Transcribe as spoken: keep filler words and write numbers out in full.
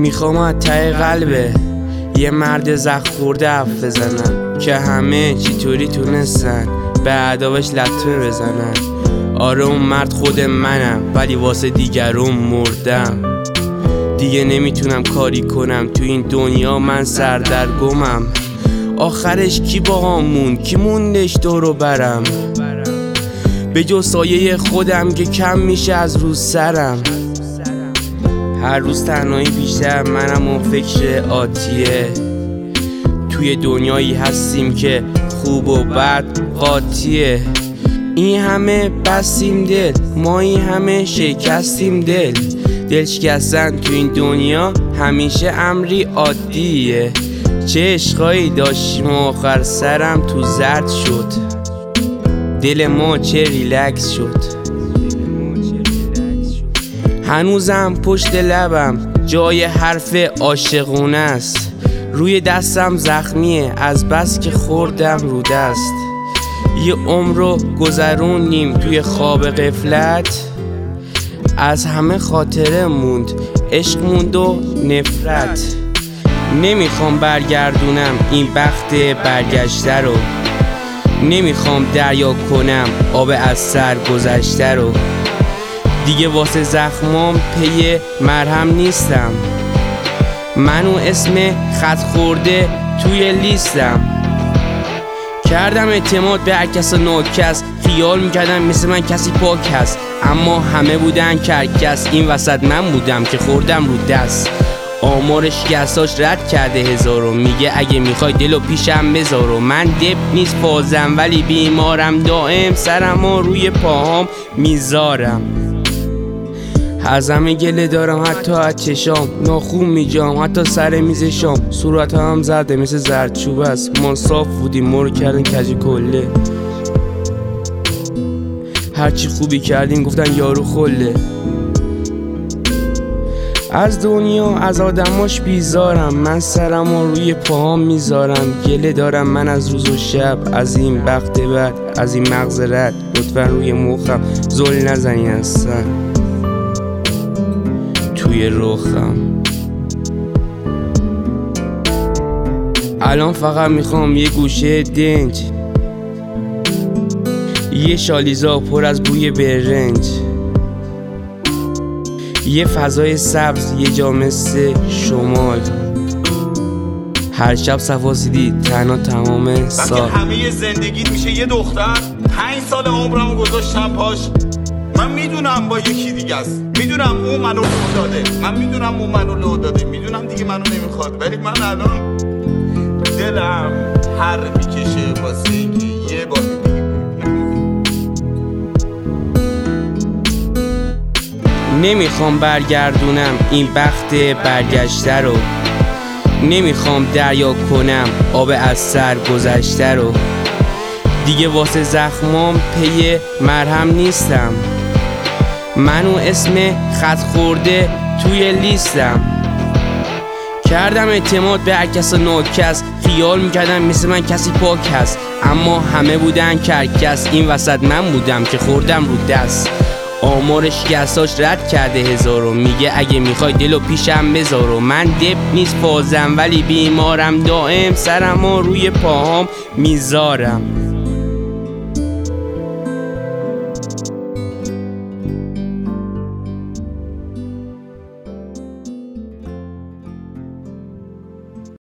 میخوام از ته قلبه یه مرد زخم خورده حرف بزنم که همه چطوری تونستن به اعدابش لطمه بزنن. آره اون مرد خود منم، ولی واسه دیگرون مردم. دیگه نمیتونم کاری کنم تو این دنیا، من سردرگمم. آخرش کی باهام موند؟ کی موندش دورو برم؟ به جز سایه خودم که کم میشه از روز سرم. هر روز تنهایی بیشتر منم و فکر آتیه. توی دنیایی هستیم که خوب و بد قاطیه. این همه بستیم دل، ما این همه شکستیم دل. دل شکستن تو این دنیا همیشه امری عادیه. چه عشقایی داشتیم آخر سرم تو زرد شد. دل ما چه ریلکس شد. هنوزم پشت لبم جای حرف عاشقونه است. روی دستم زخمیه از بس که خوردم رو دست. یه عمر رو گذرونیم توی خواب غفلت. از همه خاطره موند، عشق موند و نفرت. نمیخوام برگردونم این بخت برگشته رو. نمیخوام دریا کنم آب از سر گذشته رو. دیگه واسه زخمام پی مرهم نیستم. منو اسم خط خورده توی لیستم. کردم اعتماد به هر کس و ناکس. خیال میکردم مثل من کسی پاک هست، اما همه بودن کرکس. این وسط من بودم که خوردم رو دست. آمار شکستاش رد کرده هزارو. میگه اگه میخوای دلو پیشم بذارو. من دب نیست فازم ولی بیمارم. دائم سرمو روی پاهام میذارم. از همه گله دارم حتی از چشام. ناخون میجام حتی سر میز شام. صورت هم زده مثل زردچوب است. ما صاف بودیم ما رو کردن کج کله. هرچی خوبی کردیم گفتن یارو خله. از دنیا از آدماش بیزارم. من سرمو روی پاهام میذارم. گله دارم من از روز و شب، از این بخت بد، از این مغز رد. لطفا روی مخم زل نزنی اصلا توی رخم. الان فقط میخوام یه گوشه دنج، یه شالیزا پر از بوی برنج، یه فضای سبز، یه جا مثل شمال. هر شب صفاسیدی تنها تمام سال. وقتی همه زندگیت میشه یه دختر، پنج سال عمرمو گذاشتم پاش. من میدونم با یکی دیگه است. میدونم اون منو لو داده. من میدونم اون منو لو داده. میدونم دیگه منو نمیخواد. ولی من الان دلم هر میکشه واسه اینکه یه بار نمیخوام برگردونم این بخت برگشته رو. نمیخوام دریا کنم آب از سر گذشته رو. دیگه واسه زخمام پی مرهم نیستم. منو اسم خط خورده توی لیستم. کردم اعتماد به هر کس و ناکس. خیال میکردم مثل من کسی پاک هست، اما همه بودن کرکس. این وسط من بودم که خوردم رو دست. آمار شکستاش رد کرده هزارو. میگه اگه میخوای دلو پیشم بذارو. من دب نیست فازم ولی بیمارم. دائم سرمو روی پاهام میذارم.